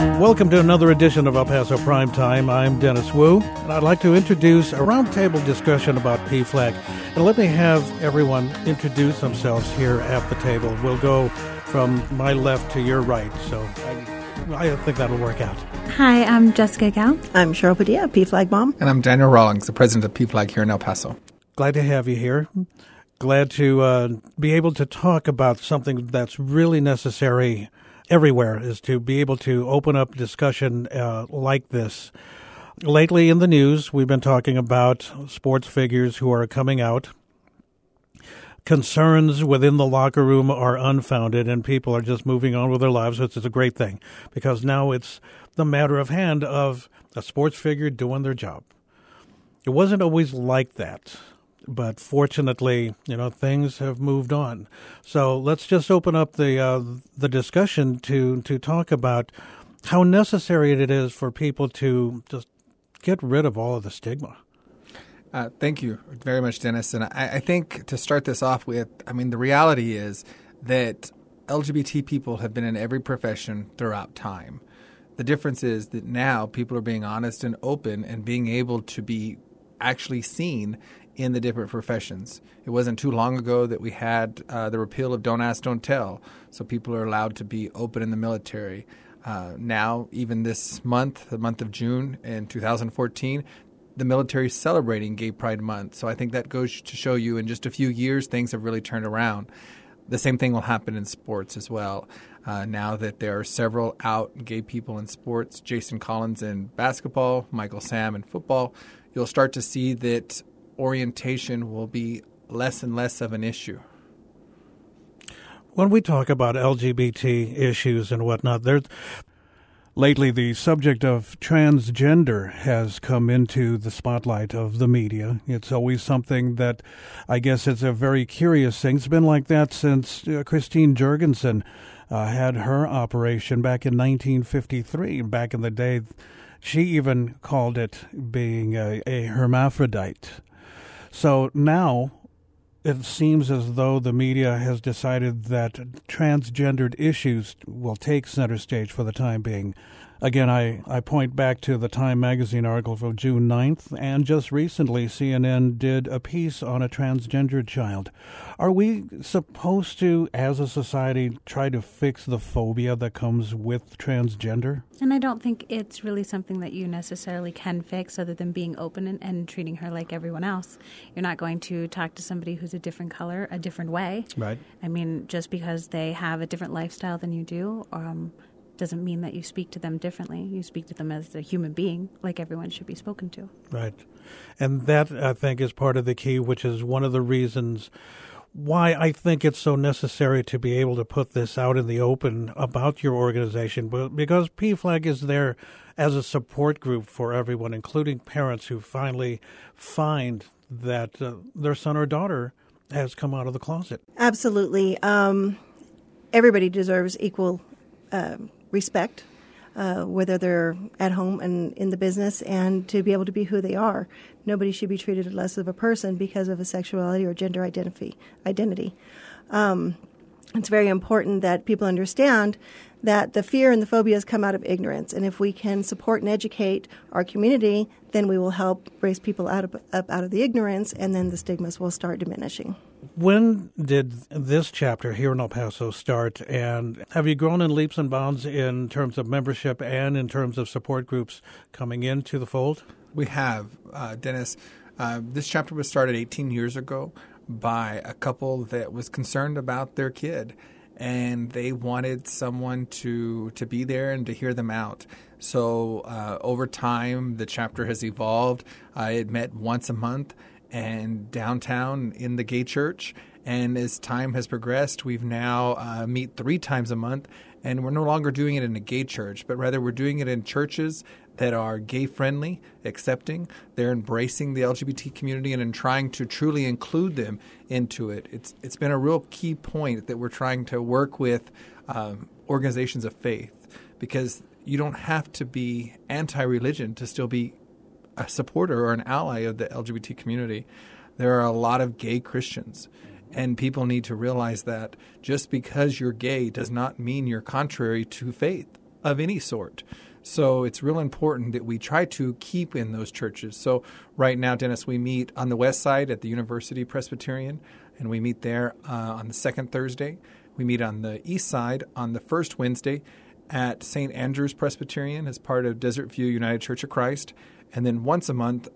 Welcome to another edition of El Paso Primetime. I'm Dennis Wu, and I'd like to introduce a roundtable discussion about PFLAG. And let me have everyone introduce themselves here at the table. We'll go from my left to your right, so I think that'll work out. Hi, I'm Jessica Gao. I'm Cheryl Padilla, PFLAG mom. And I'm Daniel Rawlings, the president of PFLAG here in El Paso. Glad to have you here. Glad to be able to talk about something that's really necessary everywhere, is to be able to open up discussion like this. Lately in the news, we've been talking about sports figures who are coming out. Concerns within the locker room are unfounded, and people are just moving on with their lives, which is a great thing, because now it's the matter of hand of a sports figure doing their job. It wasn't always like that. But fortunately, things have moved on. So let's just open up the discussion to talk about how necessary it is for people to just get rid of all of the stigma. Thank you very much, Dennis. And I think to start this off with, the reality is that LGBT people have been in every profession throughout time. The difference is that now people are being honest and open and being able to be actually seen in the different professions. It wasn't too long ago that we had the repeal of Don't Ask, Don't Tell, so people are allowed to be open in the military. Now, even this month, the month of June in 2014, the military is celebrating Gay Pride Month. So I think that goes to show you in just a few years, things have really turned around. The same thing will happen in sports as well. Now that there are several out gay people in sports, Jason Collins in basketball, Michael Sam in football, you'll start to see that orientation will be less and less of an issue. When we talk about LGBT issues and whatnot, lately the subject of transgender has come into the spotlight of the media. It's always something that I guess it's a very curious thing. It's been like that since Christine Jorgensen had her operation back in 1953. Back in the day, she even called it being a hermaphrodite. So now it seems as though the media has decided that transgendered issues will take center stage for the time being. Again, I point back to the Time magazine article from June 9th, and just recently CNN did a piece on a transgendered child. Are we supposed to, as a society, try to fix the phobia that comes with transgender? And I don't think it's really something that you necessarily can fix other than being open and treating her like everyone else. You're not going to talk to somebody who's a different color a different way. Right. Just because they have a different lifestyle than you do, doesn't mean that you speak to them differently. You speak to them as a human being, like everyone should be spoken to. Right. And that, I think, is part of the key, which is one of the reasons why I think it's so necessary to be able to put this out in the open about your organization, because PFLAG is there as a support group for everyone, including parents who finally find that their son or daughter has come out of the closet. Absolutely. Everybody deserves equal respect, whether they're at home and in the business, and to be able to be who they are. Nobody should be treated less of a person because of a sexuality or gender identity. It's very important that people understand that the fear and the phobias come out of ignorance. And if we can support and educate our community, then we will help raise people up out of the ignorance, and then the stigmas will start diminishing. When did this chapter here in El Paso start, and have you grown in leaps and bounds in terms of membership and in terms of support groups coming into the fold? We have, Dennis. This chapter was started 18 years ago by a couple that was concerned about their kid, and they wanted someone to be there and to hear them out. So over time, the chapter has evolved. It met once a month and downtown in the gay church. And as time has progressed, we've now meet 3 times a month. And we're no longer doing it in a gay church, but rather we're doing it in churches that are gay-friendly, accepting. They're embracing the LGBT community and in trying to truly include them into it. It's been a real key point that we're trying to work with organizations of faith, because you don't have to be anti-religion to still be a supporter or an ally of the LGBT community. There are a lot of gay Christians, and people need to realize that just because you're gay does not mean you're contrary to faith. of any sort. So it's real important that we try to keep in those churches. So right now, Dennis, we meet on the west side at the University Presbyterian, and we meet there on the second Thursday. We meet on the east side on the first Wednesday at St. Andrew's Presbyterian as part of Desert View United Church of Christ. And then once a month,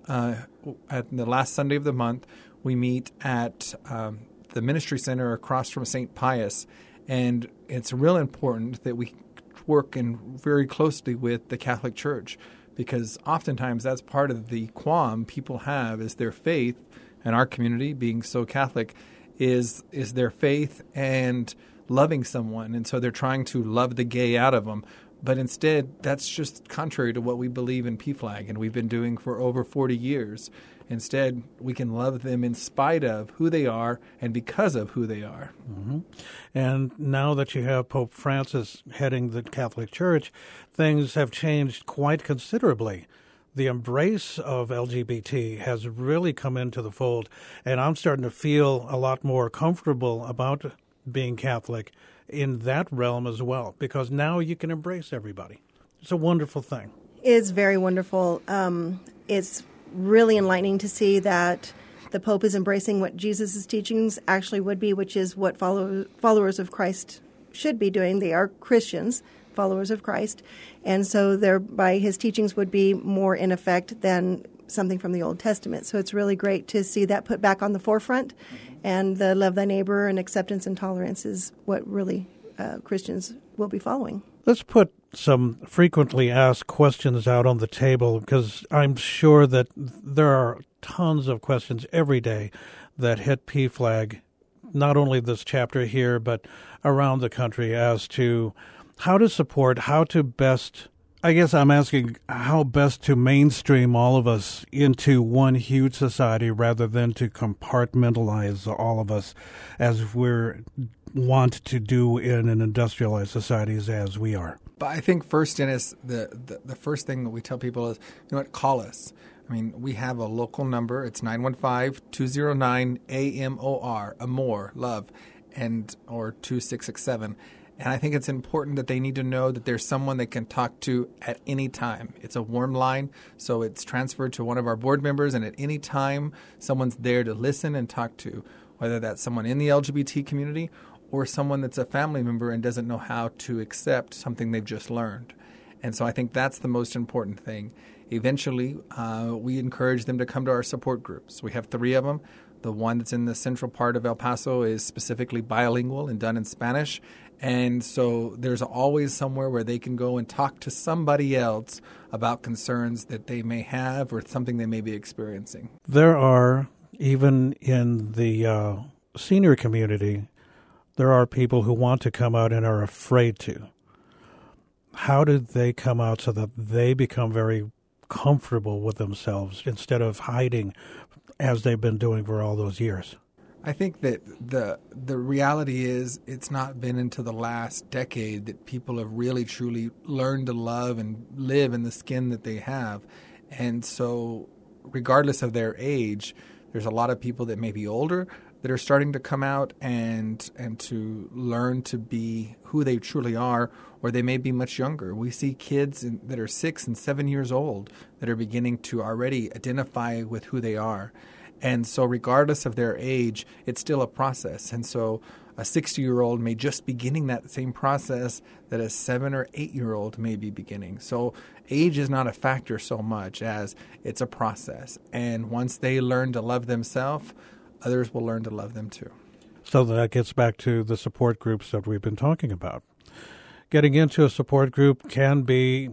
at the last Sunday of the month, we meet at the Ministry Center across from St. Pius. And it's real important that we work very closely with the Catholic Church, because oftentimes that's part of the qualm people have is their faith, and our community, being so Catholic, is their faith and loving someone. And so they're trying to love the gay out of them. But instead, that's just contrary to what we believe in PFLAG, and we've been doing for over 40 years. Instead, we can love them in spite of who they are and because of who they are. Mm-hmm. And now that you have Pope Francis heading the Catholic Church, things have changed quite considerably. The embrace of LGBT has really come into the fold, and I'm starting to feel a lot more comfortable about being Catholic in that realm as well, because now you can embrace everybody. It's a wonderful thing. It's very wonderful. It's really enlightening to see that the Pope is embracing what Jesus' teachings actually would be, which is what followers of Christ should be doing. They are Christians, followers of Christ, and so thereby his teachings would be more in effect than something from the Old Testament. So it's really great to see that put back on the forefront, and the love thy neighbor and acceptance and tolerance is what really Christians will be following. Let's put some frequently asked questions out on the table, because I'm sure that there are tons of questions every day that hit PFLAG, not only this chapter here, but around the country, as to how to support, how to best, I guess I'm asking how best to mainstream all of us into one huge society rather than to compartmentalize all of us as we're want to do in an industrialized societies as we are. But I think first, Dennis, the first thing that we tell people is, you know what, call us. I mean, we have a local number. It's 915-209-AMOR, AMOR, love, or 2667. And I think it's important that they need to know that there's someone they can talk to at any time. It's a warm line, so it's transferred to one of our board members, and at any time, someone's there to listen and talk to, whether that's someone in the LGBT community or someone that's a family member and doesn't know how to accept something they've just learned. And so I think that's the most important thing. Eventually, we encourage them to come to our support groups. We have 3 of them. The one that's in the central part of El Paso is specifically bilingual and done in Spanish. And so there's always somewhere where they can go and talk to somebody else about concerns that they may have or something they may be experiencing. There are, even in the senior community, there are people who want to come out and are afraid to. How do they come out so that they become very comfortable with themselves instead of hiding as they've been doing for all those years? I think that the reality is it's not been into the last decade that people have really truly learned to love and live in the skin that they have. And so regardless of their age, there's a lot of people that may be older that are starting to come out and to learn to be who they truly are, or they may be much younger. We see kids that are 6 and 7 years old that are beginning to already identify with who they are. And so regardless of their age, it's still a process. And so a 60-year-old may just be beginning that same process that a 7 or 8-year-old may be beginning. So age is not a factor so much as it's a process. And once they learn to love themselves, others will learn to love them too. So that gets back to the support groups that we've been talking about. Getting into a support group can be,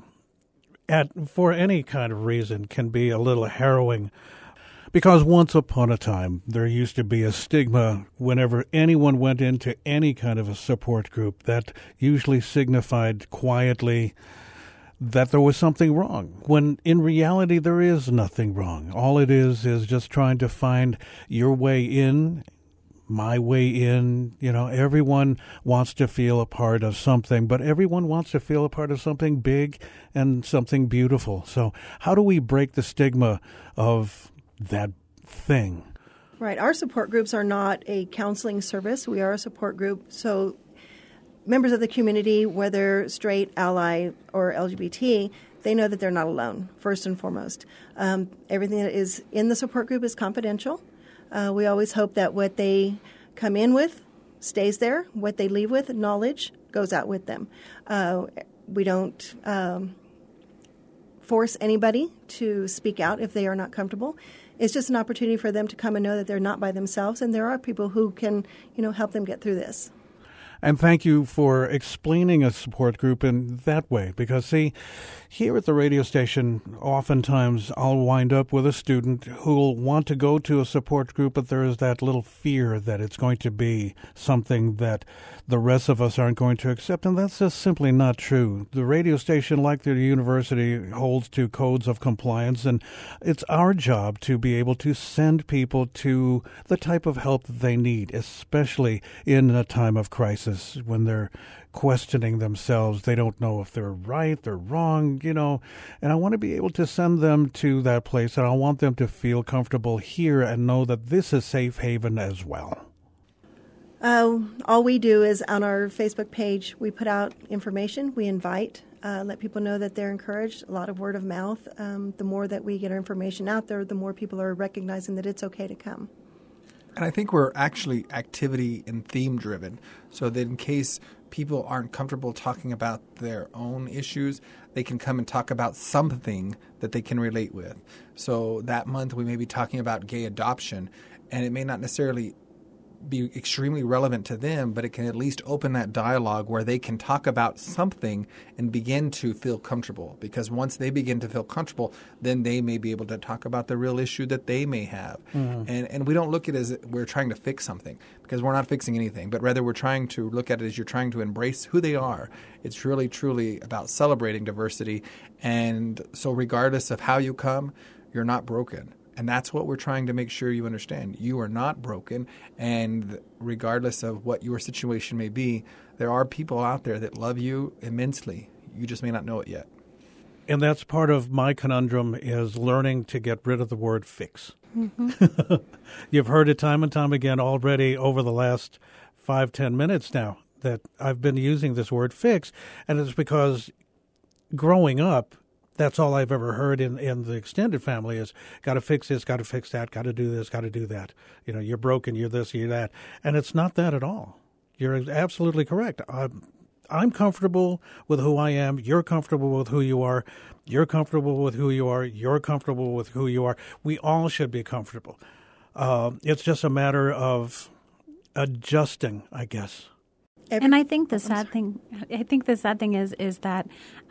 for any kind of reason, can be a little harrowing. Because once upon a time, there used to be a stigma whenever anyone went into any kind of a support group that usually signified quietly that there was something wrong, when in reality there is nothing wrong. All it is just trying to find your way in, my way in. You know, everyone wants to feel a part of something, but everyone wants to feel a part of something big and something beautiful. So how do we break the stigma of that thing? Right. Our support groups are not a counseling service. We are a support group. So members of the community, whether straight, ally, or LGBT, they know that they're not alone, first and foremost. Everything that is in the support group is confidential. We always hope that what they come in with stays there. What they leave with, knowledge, goes out with them. We don't force anybody to speak out if they are not comfortable. It's just an opportunity for them to come and know that they're not by themselves, and there are people who can, help them get through this. And thank you for explaining a support group in that way, because, see, here at the radio station, oftentimes I'll wind up with a student who'll want to go to a support group, but there is that little fear that it's going to be something that the rest of us aren't going to accept, and that's just simply not true. The radio station, like the university, holds to codes of compliance, and it's our job to be able to send people to the type of help that they need, especially in a time of crisis when they're questioning themselves. They don't know if they're right, they're wrong, and I want to be able to send them to that place, and I want them to feel comfortable here and know that this is safe haven as well. All we do is on our Facebook page, we put out information, we invite, let people know that they're encouraged, a lot of word of mouth. The more that we get our information out there, the more people are recognizing that it's okay to come. And I think we're actually activity and theme driven, so that in case people aren't comfortable talking about their own issues, they can come and talk about something that they can relate with. So that month we may be talking about gay adoption, and it may not necessarily be extremely relevant to them, but it can at least open that dialogue where they can talk about something and begin to feel comfortable. Because once they begin to feel comfortable, then they may be able to talk about the real issue that they may have. Mm-hmm. And we don't look at it as we're trying to fix something, because we're not fixing anything, but rather we're trying to look at it as you're trying to embrace who they are. It's really, truly about celebrating diversity. And so regardless of how you come, you're not broken. And that's what we're trying to make sure you understand. You are not broken, and regardless of what your situation may be, there are people out there that love you immensely. You just may not know it yet. And that's part of my conundrum, is learning to get rid of the word fix. Mm-hmm. You've heard it time and time again already over the last 5-10 minutes now that I've been using this word fix, and it's because growing up, that's all I've ever heard in the extended family is, got to fix this, got to fix that, got to do this, got to do that. You're broken, you're this, you're that. And it's not that at all. You're absolutely correct. I'm comfortable with who I am. You're comfortable with who you are. You're comfortable with who you are. You're comfortable with who you are. We all should be comfortable. It's just a matter of adjusting, I guess. And I think the sad thing is that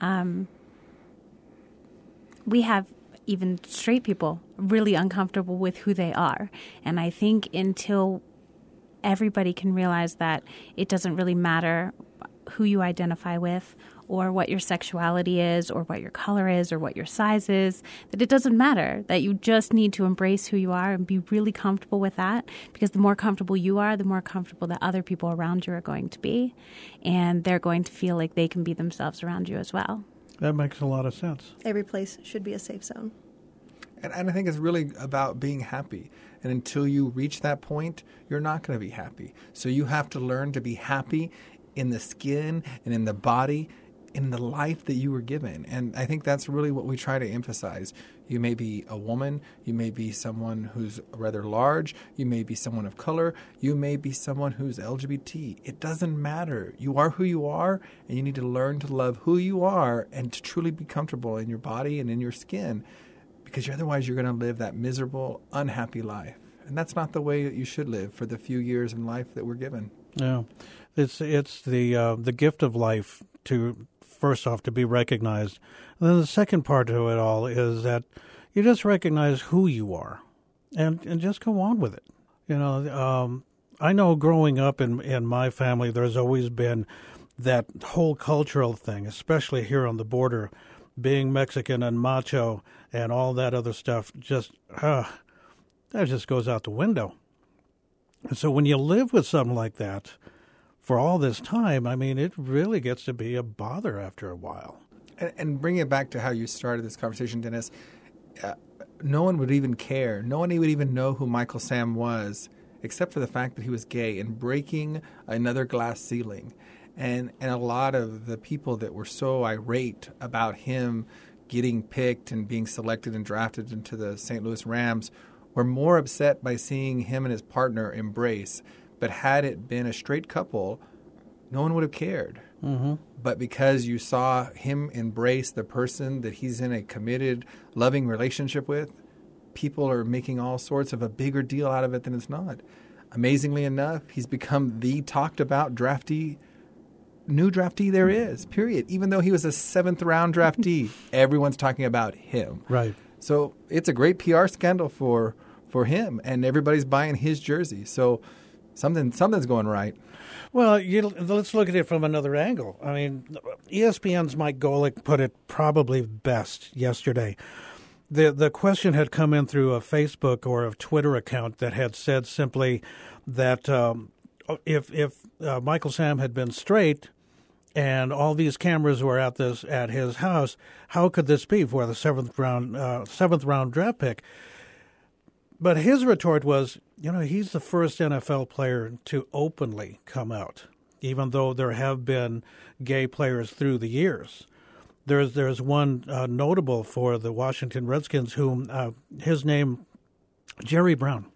we have even straight people really uncomfortable with who they are. And I think until everybody can realize that it doesn't really matter who you identify with or what your sexuality is or what your color is or what your size is, that it doesn't matter, that you just need to embrace who you are and be really comfortable with that, because the more comfortable you are, the more comfortable that other people around you are going to be, and they're going to feel like they can be themselves around you as well. That makes a lot of sense. Every place should be a safe zone. And I think it's really about being happy. And until you reach that point, you're not going to be happy. So you have to learn to be happy in the skin and in the body, in the life that you were given. And I think that's really what we try to emphasize. You may be a woman, you may be someone who's rather large, you may be someone of color, you may be someone who's LGBT. It doesn't matter. You are who you are, and you need to learn to love who you are and to truly be comfortable in your body and in your skin, because otherwise you're going to live that miserable, unhappy life. And that's not the way that you should live for the few years in life that we're given. Yeah. It's the gift of life to, first off, to be recognized. And then the second part to it all is that you just recognize who you are and just go on with it. I know growing up in my family, there's always been that whole cultural thing, especially here on the border, being Mexican and macho and all that other stuff, that just goes out the window. And so when you live with something like that for all this time, I mean, it really gets to be a bother after a while. And bring it back to how you started this conversation, Dennis, no one would even care. No one would even know who Michael Sam was, except for the fact that he was gay and breaking another glass ceiling. And a lot of the people that were so irate about him getting picked and being selected and drafted into the St. Louis Rams were more upset by seeing him and his partner embrace. But had it been a straight couple, no one would have cared. Mm-hmm. But because you saw him embrace the person that he's in a committed, loving relationship with, people are making all sorts of a bigger deal out of it than it's not. Amazingly enough, he's become the talked about new draftee there is, period. Even though he was a 7th-round draftee, everyone's talking about him. Right. So it's a great PR scandal for him, and everybody's buying his jersey. So something's going right. Well, let's look at it from another angle. I mean, ESPN's Mike Golic put it probably best yesterday. The question had come in through a Facebook or a Twitter account that had said simply that if Michael Sam had been straight and all these cameras were at his house, how could this be for the seventh round draft pick? But his retort was, he's the first NFL player to openly come out, even though there have been gay players through the years. There's one notable for the Washington Redskins, whom his name, Jerry Brown.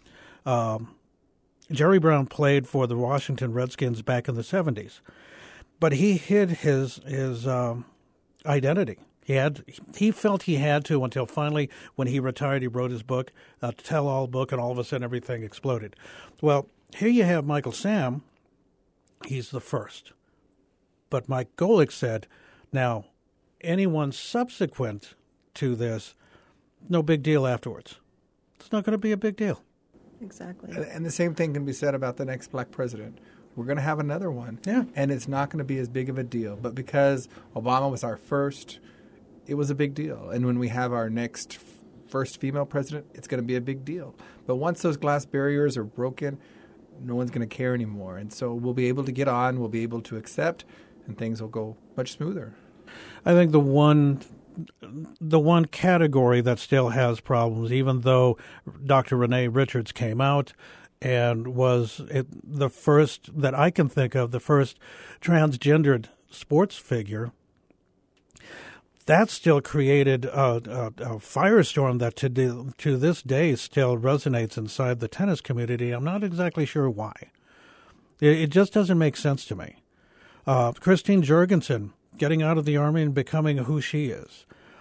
Jerry Brown played for the Washington Redskins back in the 70s, but he hid his identity. He felt he had to until finally, when he retired, he wrote his book, Tell-All Book, and all of a sudden everything exploded. Well, here you have Michael Sam. He's the first. But Mike Golic said, now, anyone subsequent to this, no big deal afterwards. It's not going to be a big deal. Exactly. And the same thing can be said about the next black president. We're going to have another one. Yeah. And it's not going to be as big of a deal. But because Obama was our first, it was a big deal. And when we have our next first female president, it's going to be a big deal. But once those glass barriers are broken, no one's going to care anymore. And so we'll be able to get on, we'll be able to accept, and things will go much smoother. I think the one category that still has problems, even though Dr. Renee Richards came out and was the first that I can think of, the first transgendered sports figure, that still created a firestorm that to this day still resonates inside the tennis community. I'm not exactly sure why. It just doesn't make sense to me. Christine Jorgensen getting out of the Army and becoming who she is.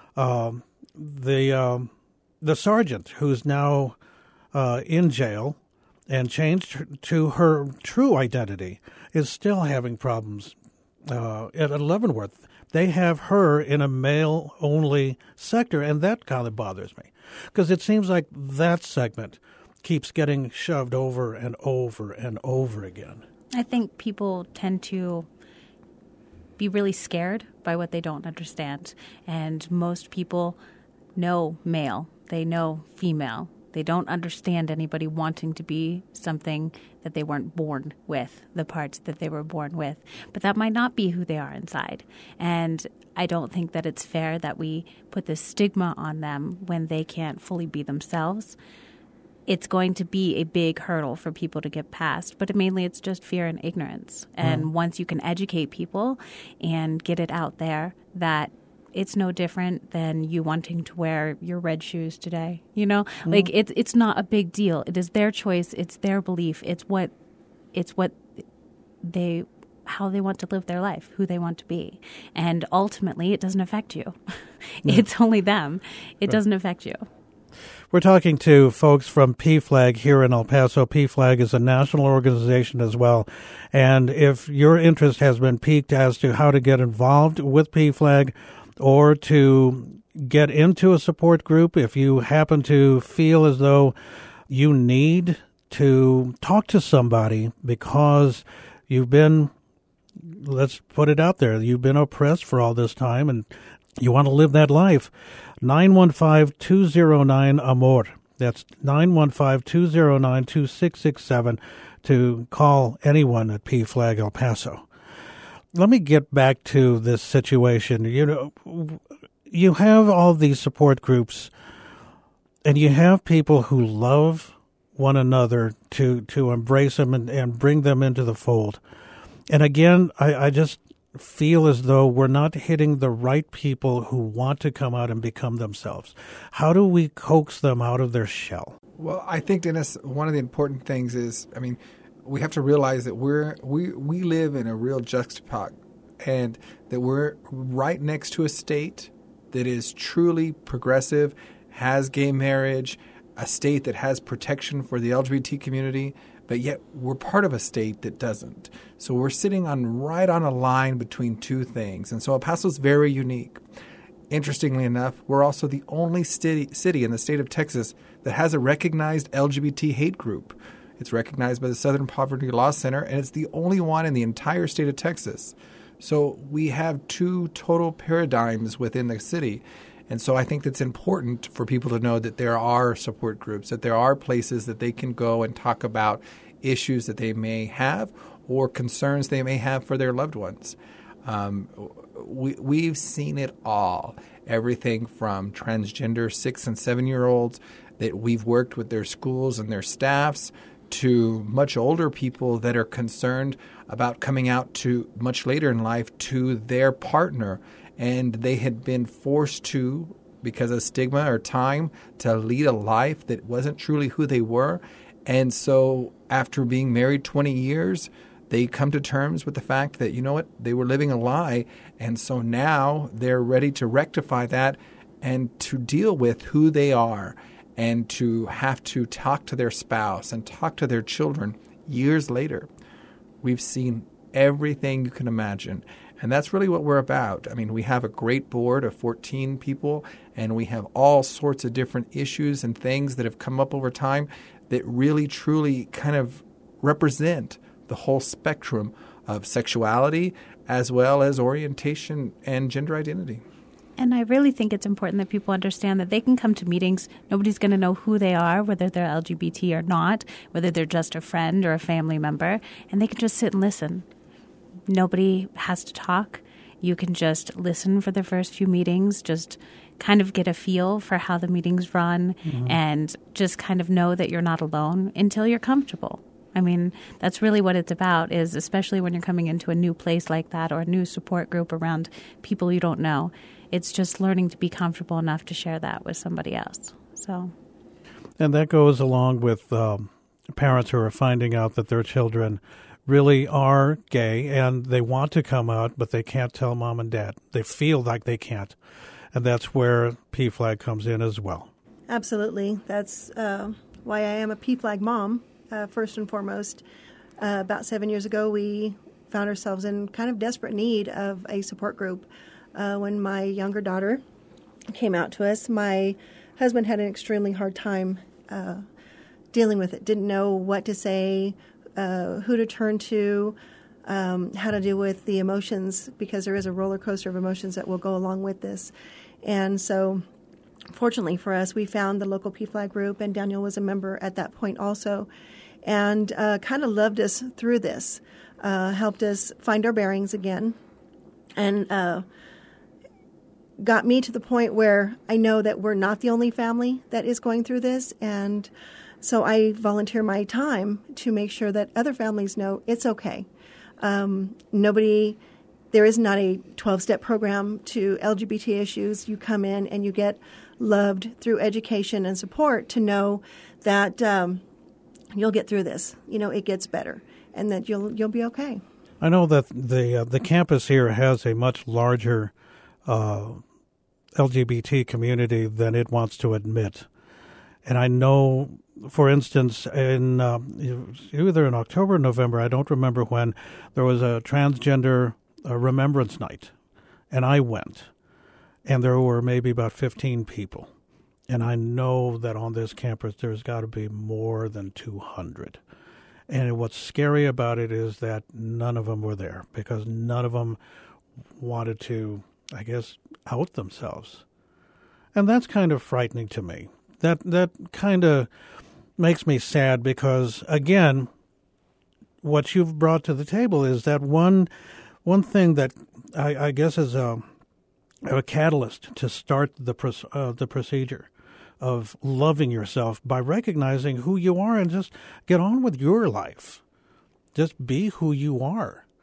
The sergeant who's now in jail and changed to her true identity is still having problems at Leavenworth. They have her in a male-only sector, and that kind of bothers me because it seems like that segment keeps getting shoved over and over and over again. I think people tend to be really scared by what they don't understand. And most people know male. They know female. They don't understand anybody wanting to be something that they weren't born with, the parts that they were born with. But that might not be who they are inside. And I don't think that it's fair that we put this stigma on them when they can't fully be themselves. It's going to be a big hurdle for people to get past, but mainly it's just fear and ignorance. And once you can educate people and get it out there that it's no different than you wanting to wear your red shoes today, like it's not a big deal. It is their choice. It's their belief. It's how they want to live their life, who they want to be. And ultimately it doesn't affect you. It's only them. It doesn't affect you. We're talking to folks from PFLAG here in El Paso. PFLAG is a national organization as well. And if your interest has been piqued as to how to get involved with PFLAG or to get into a support group, if you happen to feel as though you need to talk to somebody because you've been, let's put it out there, you've been oppressed for all this time and you want to live that life, 915-209-AMOR. That's 915-209-2667 to call anyone at PFLAG El Paso. Let me get back to this situation. You have all these support groups, and you have people who love one another to embrace them and bring them into the fold. And again, I just feel as though we're not hitting the right people who want to come out and become themselves. How do we coax them out of their shell? Well, I think, Dennis, one of the important things is, we have to realize that we live in a real juxtapose, and that we're right next to a state that is truly progressive, has gay marriage, a state that has protection for the LGBT community, but yet we're part of a state that doesn't. So we're sitting right on a line between two things. And so El Paso is very unique. Interestingly enough, we're also the only city in the state of Texas that has a recognized LGBT hate group. It's recognized by the Southern Poverty Law Center, and it's the only one in the entire state of Texas. So we have two total paradigms within the city. And so I think that's important for people to know that there are support groups, that there are places that they can go and talk about issues that they may have or concerns they may have for their loved ones. We've seen it all, everything from transgender 6- and 7-year-olds that we've worked with their schools and their staffs to much older people that are concerned about coming out to much later in life to their partner, and they had been forced to, because of stigma or time, to lead a life that wasn't truly who they were. And so after being married 20 years, they come to terms with the fact that, you know what, they were living a lie. And so now they're ready to rectify that and to deal with who they are, and to have to talk to their spouse and talk to their children years later. We've seen everything you can imagine. And that's really what we're about. We have a great board of 14 people, and we have all sorts of different issues and things that have come up over time that really, truly kind of represent the whole spectrum of sexuality as well as orientation and gender identity. And I really think it's important that people understand that they can come to meetings. Nobody's going to know who they are, whether they're LGBT or not, whether they're just a friend or a family member, and they can just sit and listen. Nobody has to talk. You can just listen for the first few meetings, just kind of get a feel for how the meetings run, and just kind of know that you're not alone until you're comfortable. That's really what it's about, is especially when you're coming into a new place like that or a new support group around people you don't know. It's just learning to be comfortable enough to share that with somebody else. And that goes along with parents who are finding out that their children really are gay and they want to come out, but they can't tell mom and dad. They feel like they can't. And that's where PFLAG comes in as well. Absolutely. That's why I am a PFLAG mom, first and foremost. About 7 years ago, we found ourselves in kind of desperate need of a support group. When my younger daughter came out to us, my husband had an extremely hard time dealing with it, didn't know what to say, who to turn to, how to deal with the emotions, because there is a roller coaster of emotions that will go along with this. And so fortunately for us, we found the local PFLAG group, and Daniel was a member at that point also, and kind of loved us through this, helped us find our bearings again, and got me to the point where I know that we're not the only family that is going through this, and so I volunteer my time to make sure that other families know it's okay. There is not a 12-step program to LGBT issues. You come in and you get loved through education and support to know that you'll get through this. It gets better, and that you'll be okay. I know that the campus here has a much larger LGBT community than it wants to admit. And I know, for instance, in either in October or November, I don't remember when, there was a transgender remembrance night. And I went. And there were maybe about 15 people. And I know that on this campus there's got to be more than 200. And what's scary about it is that none of them were there, because none of them wanted to, I guess, out themselves. And that's kind of frightening to me. That kind of makes me sad, because, again, what you've brought to the table is that one thing that I guess is a catalyst to start the procedure of loving yourself by recognizing who you are and just get on with your life. Just be who you are.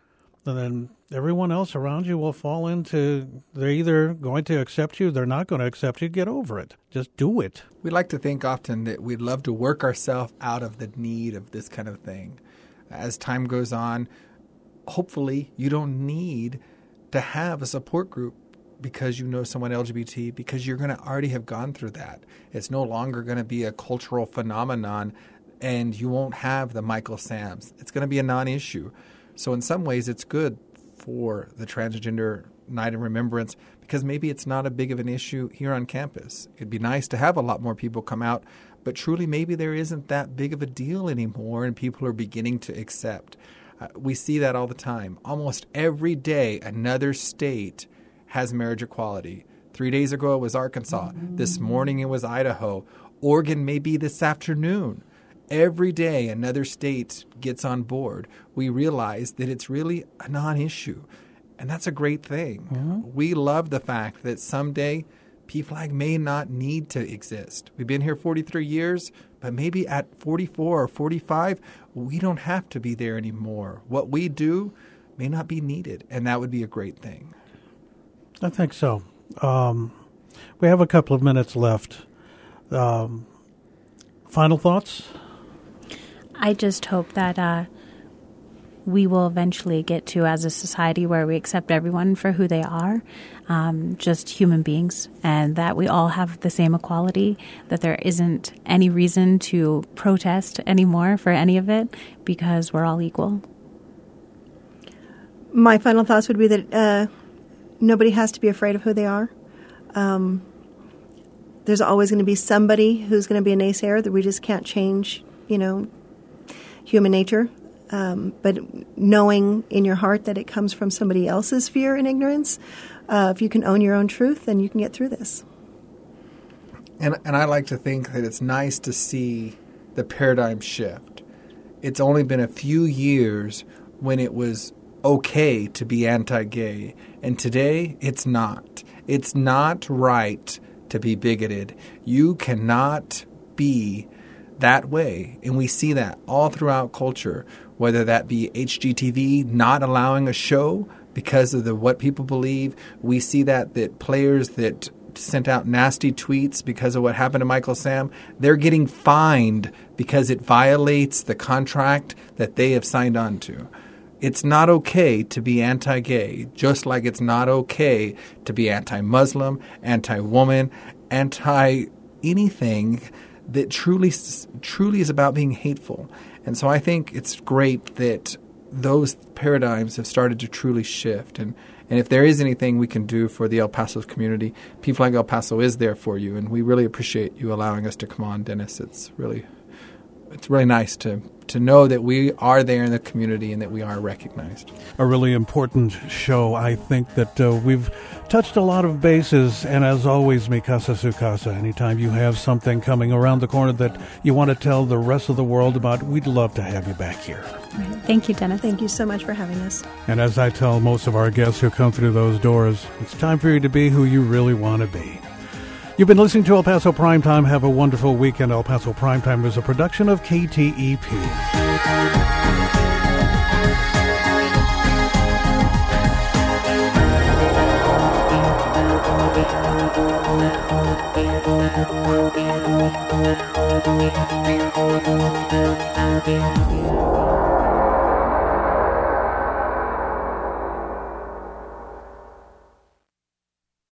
And then everyone else around you will fall into, they're either going to accept you, they're not going to accept you. Get over it. Just do it. We like to think often that we'd love to work ourselves out of the need of this kind of thing. As time goes on, hopefully you don't need to have a support group because you know someone LGBT, because you're going to already have gone through that. It's no longer going to be a cultural phenomenon, and you won't have the Michael Sams. It's going to be a non-issue. So in some ways, it's good for the Transgender Night of Remembrance because maybe it's not a big of an issue here on campus. It'd be nice to have a lot more people come out, but truly maybe there isn't that big of a deal anymore and people are beginning to accept. We see that all the time. Almost every day, another state has marriage equality. 3 days ago, it was Arkansas. This morning, it was Idaho. Oregon may be this afternoon. Every day, another state gets on board. We realize that it's really a non-issue, and that's a great thing. Mm-hmm. We love the fact that someday PFLAG may not need to exist. We've been here 43 years, but maybe at 44 or 45, we don't have to be there anymore. What we do may not be needed, and that would be a great thing. I think so. We have a couple of minutes left. Final thoughts? I just hope that we will eventually get to, as a society, where we accept everyone for who they are, just human beings, and that we all have the same equality, that there isn't any reason to protest anymore for any of it because we're all equal. My final thoughts would be that nobody has to be afraid of who they are. There's always going to be somebody who's going to be a naysayer, that we just can't change, human nature. But knowing in your heart that it comes from somebody else's fear and ignorance, if you can own your own truth, then you can get through this. And I like to think that it's nice to see the paradigm shift. It's only been a few years when it was okay to be anti-gay, and today it's not. It's not right to be bigoted. You cannot be that way, and we see that all throughout culture, whether that be HGTV not allowing a show because of what people believe. We see that players that sent out nasty tweets because of what happened to Michael Sam, they're getting fined because it violates the contract that they have signed on to. It's not okay to be anti-gay, just like it's not okay to be anti-Muslim, anti-woman, anti-anything that truly is about being hateful. And so I think it's great that those paradigms have started to truly shift. And if there is anything we can do for the El Paso community, PFLAG El Paso is there for you. And we really appreciate you allowing us to come on, Dennis. It's really nice to know that we are there in the community and that we are recognized. A really important show. I think that we've touched a lot of bases, and as always, mi casa su casa. Anytime you have something coming around the corner that you want to tell the rest of the world about, we'd love to have you back here. Thank you, Dennis. Thank you so much for having us. And as I tell most of our guests who come through those doors, it's time for you to be who you really want to be. You've been listening to El Paso Primetime. Have a wonderful weekend. El Paso Primetime is a production of KTEP.